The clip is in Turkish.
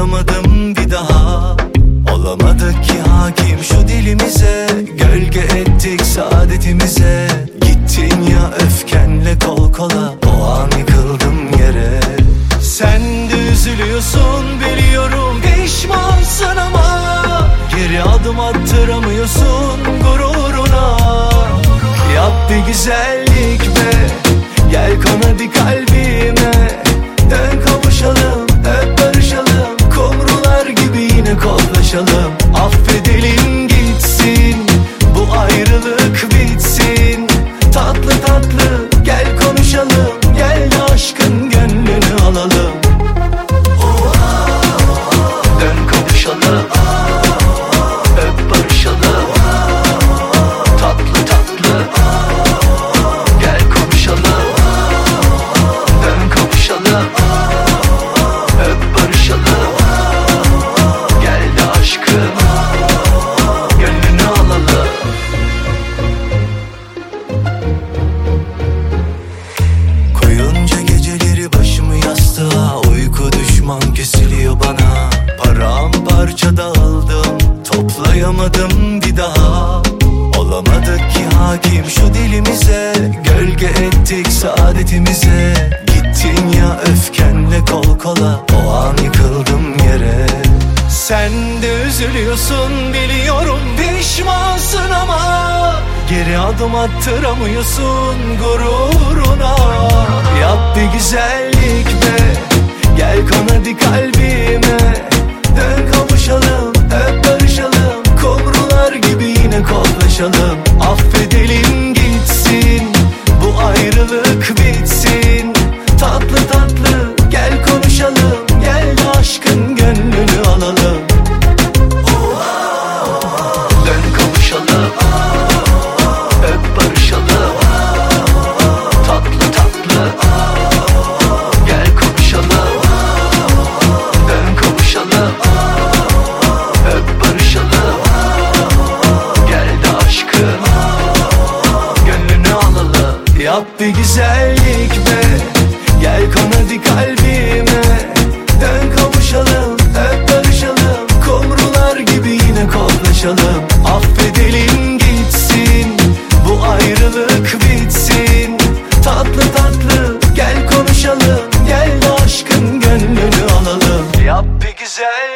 toplayamadım bir daha. Olamadık ki hakim şu dilimize, gölge ettik saadetimize. Gittin ya öfkenle kol kola, o an yıkıldım yere. Sen de üzülüyorsun biliyorum, pişmansın ama geri adım attıramıyorsun gururuna. Yap bir güzellik be, gel kon hadi kalbime. Dön kavuşalım, öp barışalım, kumrular gibi yine koklaşalım. Affedelim gitsin, bu ayrılık bitsin. Tatlı tatlı gel konuşalım, gel de aşkın gönlünü alalım. Dön kavuşalım, öp barışalım. Tatlı tatlı gel konuşalım. Dön kavuşalım, öp barışalım. Gel de aşkın gönlünü alalım. Koyunca geceleri başımı yastığa, uyku düşman kesiliyor bana. Paramparça dağıldım, toplayamadım bir daha. Olamadık ki hakim şu dilimize, gölge ettik saadetimize. Gittin ya öfkenle kol kola, o an yıkıldım yere. Sen de üzülüyorsun biliyorum, pişmansın ama geri adım attıramıyorsun gururuna. Yap bir güzellik be, gel kon hadi kalbime. Dön kavuşalım, öp barışalım, kumrular gibi yine koklaşalım. Affedelim gitsin, bu ayrılık bitsin. Tatlı tatlı gel konuşalım, gel de aşkın gönlünü alalım. Dön kavuşalım, öp barışalım. Tatlı tatlı gel konuşalım. Dön kavuşalım, öp barışalım. Gel de aşkın gönlünü alalım. Yap bir güzellik be, gel kon hadi kalbime. Dön kavuşalım, öp barışalım, kumrular gibi yine koklaşalım. Affedelim gitsin, bu ayrılık bitsin. Tatlı tatlı gel konuşalım, gel de aşkın gönlünü alalım. Yap bir güzel